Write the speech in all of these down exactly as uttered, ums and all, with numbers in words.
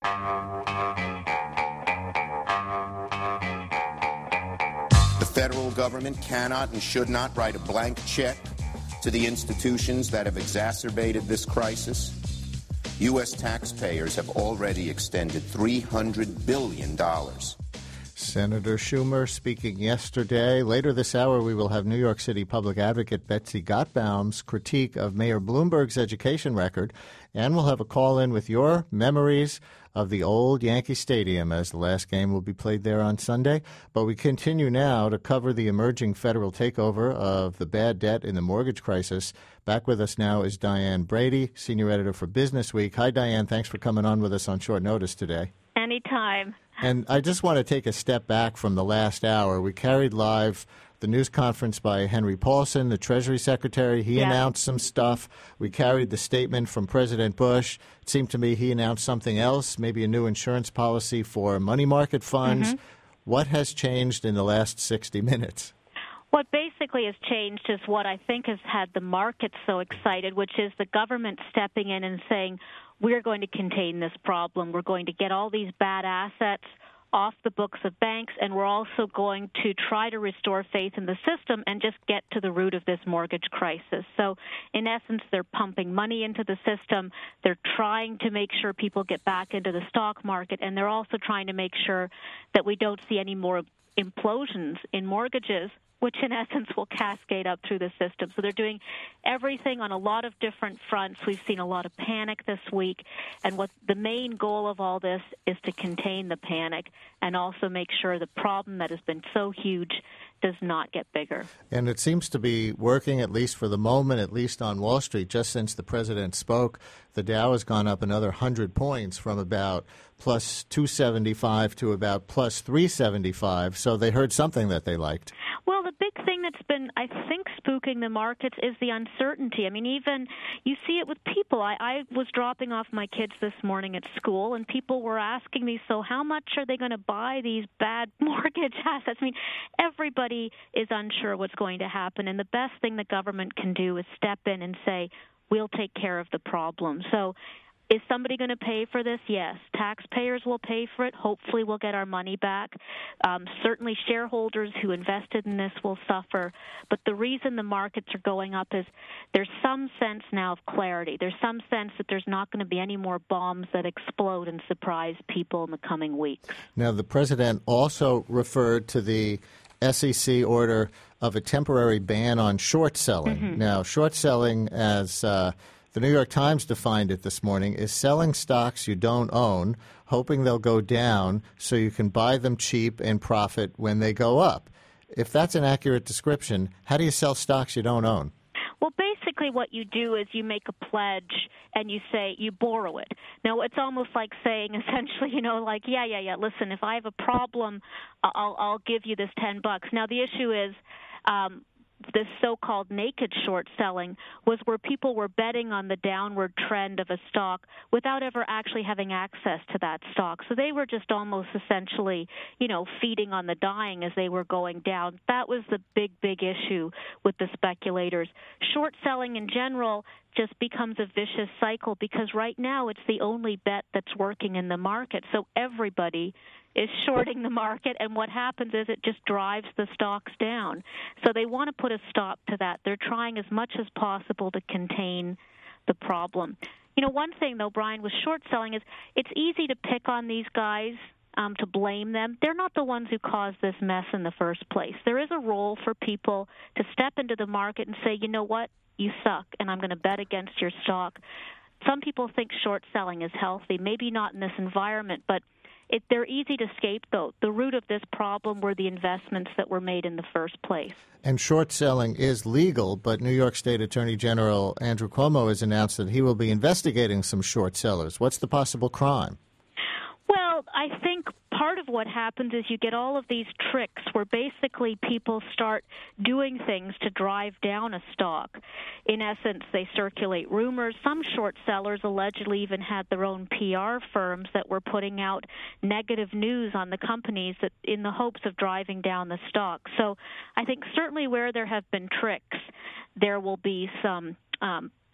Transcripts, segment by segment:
The federal government cannot and should not write a blank check to the institutions that have exacerbated this crisis. U S taxpayers have already extended three hundred billion dollars. Senator Schumer speaking yesterday. Later this hour, we will have New York City Public Advocate Betsy Gottbaum's critique of Mayor Bloomberg's education record. And we'll have a call-in with your memories of the old Yankee Stadium, as the last game will be played there on Sunday. But we continue now to cover the emerging federal takeover of the bad debt in the mortgage crisis. Back with us now is Diane Brady, senior editor for Business Week. Hi, Diane. Thanks for coming on with us on short notice today. Anytime. And I just want to take a step back from the last hour. We carried live the news conference by Henry Paulson, the Treasury Secretary. He yeah. announced some stuff. We carried the statement from President Bush. It seemed to me he announced something else, maybe a new insurance policy for money market funds. Mm-hmm. What has changed in the last sixty minutes? What basically has changed is what I think has had the market so excited, which is the government stepping in and saying, we're going to contain this problem. We're going to get all these bad assets off the books of banks, and we're also going to try to restore faith in the system and just get to the root of this mortgage crisis. So, in essence, they're pumping money into the system. They're trying to make sure people get back into the stock market, and they're also trying to make sure that we don't see any more implosions in mortgages, which in essence will cascade up through the system. So they're doing everything on a lot of different fronts. We've seen a lot of panic this week, and what the main goal of all this is to contain the panic and also make sure the problem that has been so huge does not get bigger. And it seems to be working, at least for the moment, at least on Wall Street. Just since the president spoke, the Dow has gone up another one hundred points from about plus two seventy-five to about plus three seventy-five. So they heard something that they liked. Well, the big thing that's been, I think, spooking the markets is the uncertainty. I mean, even you see it with people. I, I was dropping off my kids this morning at school, and people were asking me, so how much are they going to buy these bad mortgage assets? I mean, everybody is unsure what's going to happen, and the best thing the government can do is step in and say, we'll take care of the problem. So is somebody going to pay for this? Yes. Taxpayers will pay for it. Hopefully we'll get our money back. Um, certainly shareholders who invested in this will suffer. But the reason the markets are going up is there's some sense now of clarity. There's some sense that there's not going to be any more bombs that explode and surprise people in the coming weeks. Now, the president also referred to the S E C order of a temporary ban on short selling. Mm-hmm. Now, short selling, as uh, the New York Times defined it this morning, is selling stocks you don't own, hoping they'll go down so you can buy them cheap and profit when they go up. If that's an accurate description, how do you sell stocks you don't own? Well, basically what you do is you make a pledge and you say you borrow it. Now, it's almost like saying essentially, you know, like, yeah, yeah, yeah, listen, if I have a problem, I'll, I'll give you this ten bucks. Now, the issue is um, this so-called naked short selling was where people were betting on the downward trend of a stock without ever actually having access to that stock. So they were just almost essentially, you know, feeding on the dying as they were going down. That was the big, big issue with the speculators. Short selling in general just becomes a vicious cycle because right now it's the only bet that's working in the market. So everybody is shorting the market, and what happens is it just drives the stocks down. So they want to put a stop to that. They're trying as much as possible to contain the problem. You know, one thing, though, Brian, with short selling is it's easy to pick on these guys, um, to blame them. They're not the ones who caused this mess in the first place. There is a role for people to step into the market and say, you know what, you suck, and I'm going to bet against your stock. Some people think short selling is healthy, maybe not in this environment, but It, they're easy to scapegoat. The root of this problem were the investments that were made in the first place. And short selling is legal, but New York State Attorney General Andrew Cuomo has announced that he will be investigating some short sellers. What's the possible crime? Well, I think part of what happens is you get all of these tricks where basically people start doing things to drive down a stock. In essence, they circulate rumors. Some short sellers allegedly even had their own P R firms that were putting out negative news on the companies that, in the hopes of driving down the stock. So I think certainly where there have been tricks, there will be some um,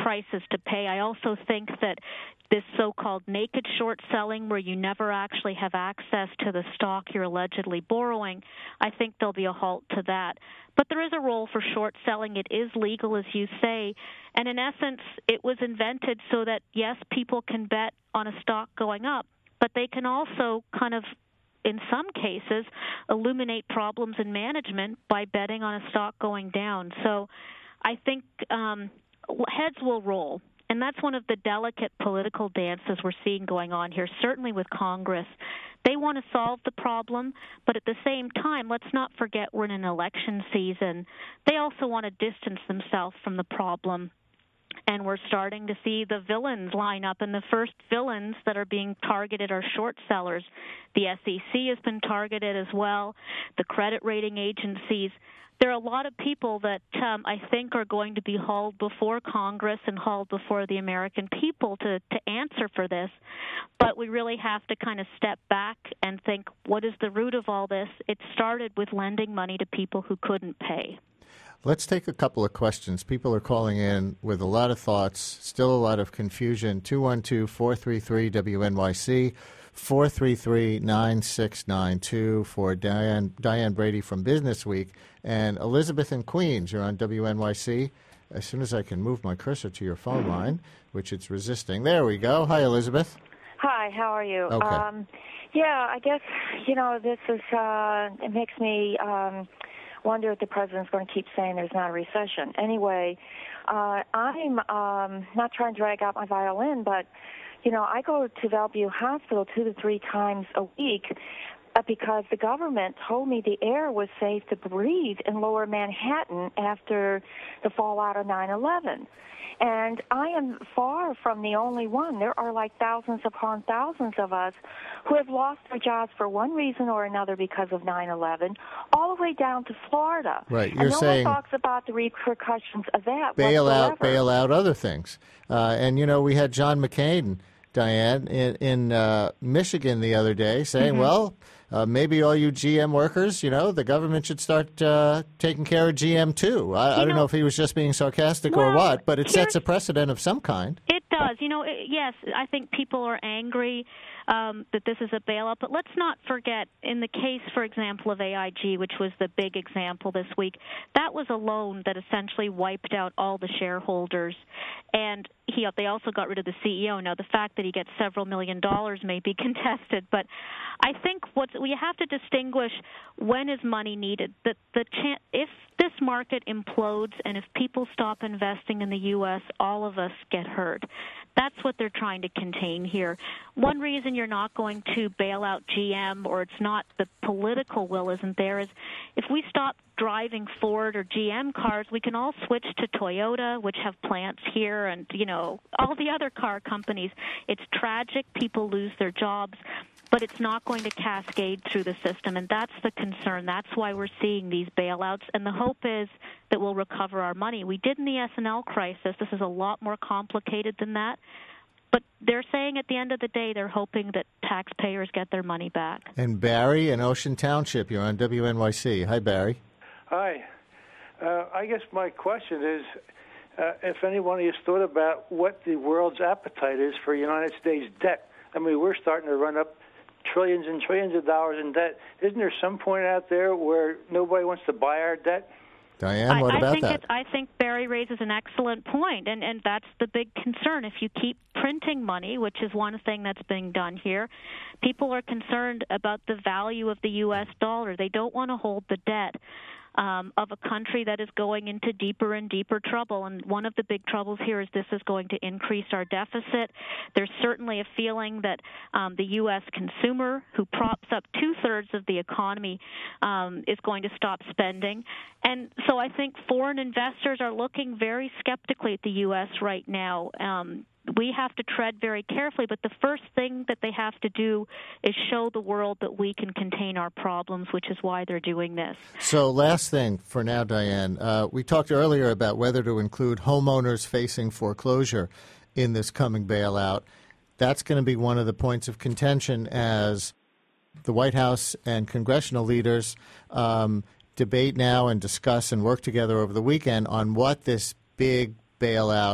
prices to pay. I also think that this so-called naked short selling, where you never actually have access to the stock you're allegedly borrowing, I think there'll be a halt to that. But there is a role for short selling. It is legal, as you say. And in essence, it was invented so that, yes, people can bet on a stock going up, but they can also kind of, in some cases, illuminate problems in management by betting on a stock going down. So I think um, heads will roll. And that's one of the delicate political dances we're seeing going on here, certainly with Congress. They want to solve the problem, but at the same time, let's not forget we're in an election season. They also want to distance themselves from the problem. And we're starting to see the villains line up, and the first villains that are being targeted are short sellers. The S E C has been targeted as well, the credit rating agencies. There are a lot of people that um, I think are going to be hauled before Congress and hauled before the American people to, to answer for this. But we really have to kind of step back and think, what is the root of all this? It started with lending money to people who couldn't pay. Let's take a couple of questions. People are calling in with a lot of thoughts, still a lot of confusion. two one two, four three three, W N Y C, four three three, nine six nine two for Diane, Diane Brady from Business Week. And Elizabeth in Queens, you're on W N Y C. As soon as I can move my cursor to your phone line, which it's resisting. There we go. Hi, Elizabeth. Hi, how are you? Okay. Um, yeah, I guess, you know, this is, uh, it makes me um, wonder if the president's going to keep saying there's not a recession. Anyway, uh, I'm um, not trying to drag out my violin, but, you know, I go to Bellevue Hospital two to three times a week uh, because the government told me the air was safe to breathe in lower Manhattan after the fallout of nine eleven. And I am far from the only one. There are like thousands upon thousands of us who have lost their jobs for one reason or another because of nine eleven, all the way down to Florida. Right, you're and no saying one talks about the repercussions of that bail whatsoever. out, bail out other things. Uh, and, you know, we had John McCain, Diane, in, in uh, Michigan the other day saying, Mm-hmm. well, Uh, maybe all you G M workers, you know, the government should start uh, taking care of G M too. I, I don't know, know if he was just being sarcastic well, or what, but it sets a precedent of some kind. It does. You know, it, yes, I think people are angry um, that this is a bailout, but let's not forget, in the case, for example, of A I G, which was the big example this week, that was a loan that essentially wiped out all the shareholders, and he, they also got rid of the C E O. Now, the fact that he gets several million dollars may be contested, but I think what's, we have to distinguish when is money needed. The, the chan- if this market implodes and if people stop investing in the U S, all of us get hurt. That's what they're trying to contain here. One reason you're not going to bail out G M, or it's not, the political will isn't there, is if we stop driving Ford or G M cars, we can all switch to Toyota, which have plants here, and, you know, all the other car companies. It's tragic. People lose their jobs, but it's not going to cascade through the system, and that's the concern. That's why we're seeing these bailouts, and the hope is that we'll recover our money. We did in the S and L crisis. This is a lot more complicated than that, but they're saying at the end of the day they're hoping that taxpayers get their money back. And Barry in Ocean Township, you're on W N Y C. Hi, Barry. Hi. Uh, I guess my question is, uh, if anyone has thought about what the world's appetite is for United States debt. I mean, we're starting to run up trillions and trillions of dollars in debt. Isn't there some point out there where nobody wants to buy our debt? Diane, what I, about I think that? It's, I think Barry raises an excellent point, and, and that's the big concern. If you keep printing money, which is one thing that's being done here, people are concerned about the value of the U S dollar. They don't want to hold the debt Um, of a country that is going into deeper and deeper trouble. And one of the big troubles here is this is going to increase our deficit. There's certainly a feeling that um, the U S consumer, who props up two-thirds of the economy, um, is going to stop spending. And so I think foreign investors are looking very skeptically at the U S right now. Um, we have to tread very carefully, but the first thing that they have to do is show the world that we can contain our problems, which is why they're doing this. So last thing for now, Diane. Uh, we talked earlier about whether to include homeowners facing foreclosure in this coming bailout. That's going to be one of the points of contention as the White House and congressional leaders um, debate now and discuss and work together over the weekend on what this big bailout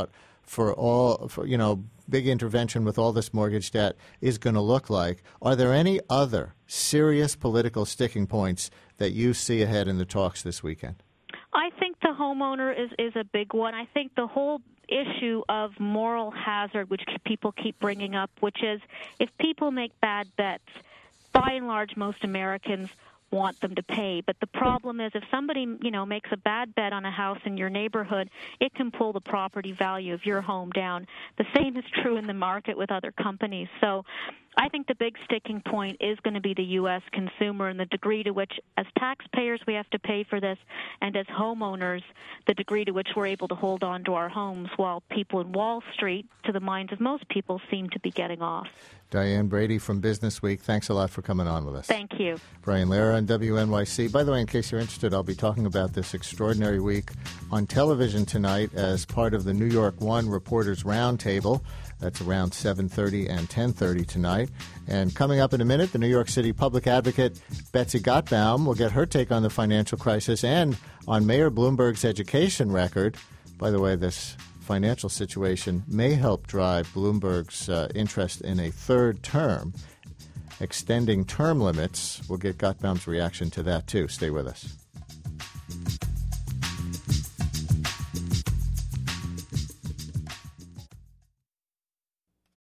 for all, for, you know, big intervention with all this mortgage debt is going to look like. Are there any other serious political sticking points that you see ahead in the talks this weekend? I think the homeowner is, is a big one. I think the whole issue of moral hazard, which people keep bringing up, which is if people make bad bets, by and large, most Americans want them to pay. But the problem is if somebody, you know, makes a bad bet on a house in your neighborhood, it can pull the property value of your home down. The same is true in the market with other companies. So I think the big sticking point is going to be the U S consumer and the degree to which, as taxpayers, we have to pay for this, and as homeowners, the degree to which we're able to hold on to our homes while people in Wall Street, to the minds of most people, seem to be getting off. Diane Brady from Business Week, thanks a lot for coming on with us. Thank you. Brian Lehrer on W N Y C. By the way, in case you're interested, I'll be talking about this extraordinary week on television tonight as part of the New York One Reporters Roundtable. That's around seven thirty and ten thirty tonight. And coming up in a minute, the New York City public advocate Betsy Gottbaum will get her take on the financial crisis and on Mayor Bloomberg's education record. By the way, this financial situation may help drive Bloomberg's uh, interest in a third term, extending term limits. We'll get Gottbaum's reaction to that, too. Stay with us.